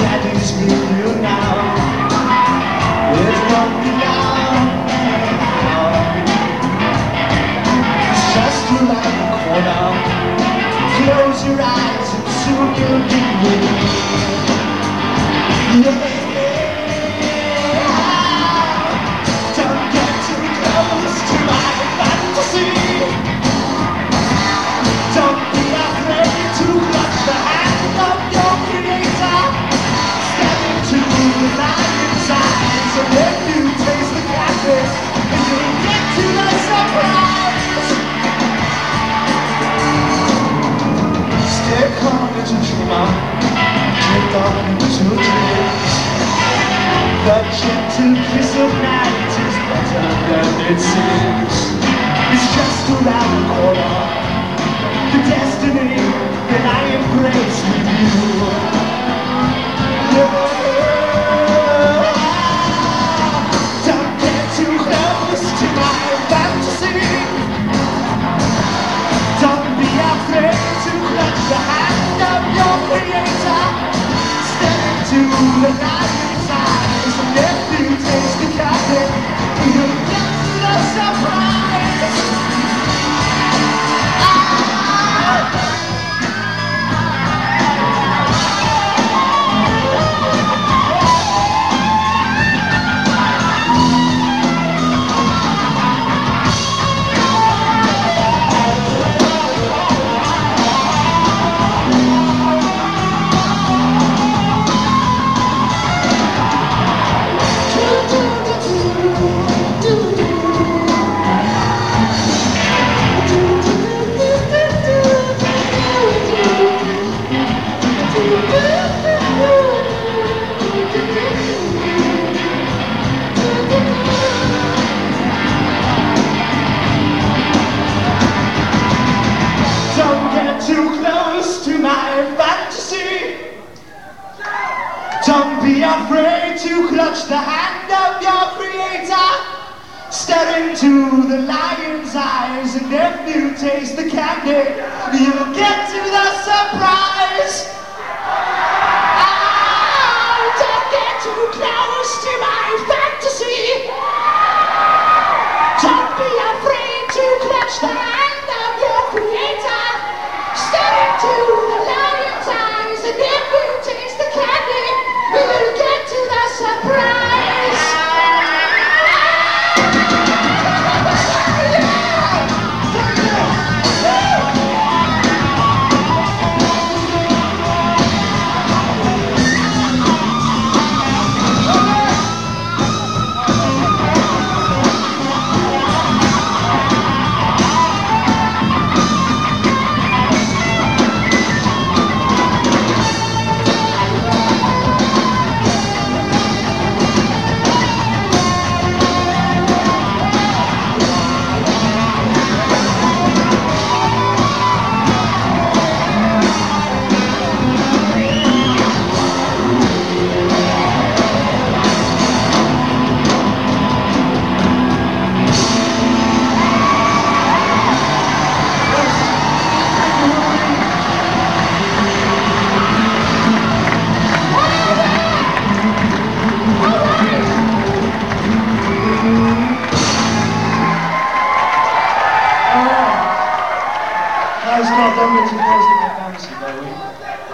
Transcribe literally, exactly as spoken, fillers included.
daddy's with you now. It won't be long now. It's just around the corner. Close your eyes and soon you'll be with me. Yeah. Don't get too close to my fantasy. Don't be afraid to clutch the hand of your creator. Step into the lion's eyes and let you taste the canvas, and you'll get to the surprise. Stay calm, little dreamer. Drift on into dreams. The gentle kiss of night is better than it seems. It's just around the corner. The destiny that I embrace with you. Yeah. Don't get too close to my fantasy. Don't be afraid to clutch the hand of your creator. Step into the lion's eyes and let you taste the captain. You'll get to the surprise. Don't be afraid to clutch the hand of your creator. Stare into the lion's eyes, and if you taste the candy, you'll get to the surprise. Oh, don't get too close to my fantasy. Don't be afraid to clutch the hand of your creator. Stare into the lion's eyes, and if you taste the candy, we'll get to the surprise. Guys, not done with two thousand my fantasy, by the way.